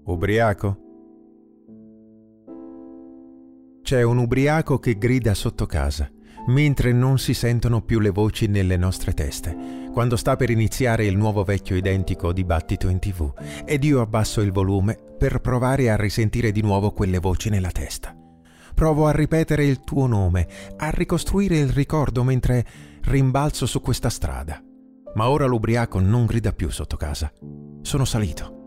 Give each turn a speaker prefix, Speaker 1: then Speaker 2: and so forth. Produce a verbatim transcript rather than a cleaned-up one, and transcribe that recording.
Speaker 1: Ubriaco? C'è un ubriaco che grida sotto casa, mentre non si sentono più le voci nelle nostre teste, quando sta per iniziare il nuovo vecchio identico dibattito in tv, ed io abbasso il volume per provare a risentire di nuovo quelle voci nella testa. Provo a ripetere il tuo nome, a ricostruire il ricordo mentre rimbalzo su questa strada. Ma ora l'ubriaco non grida più sotto casa. Sono salito.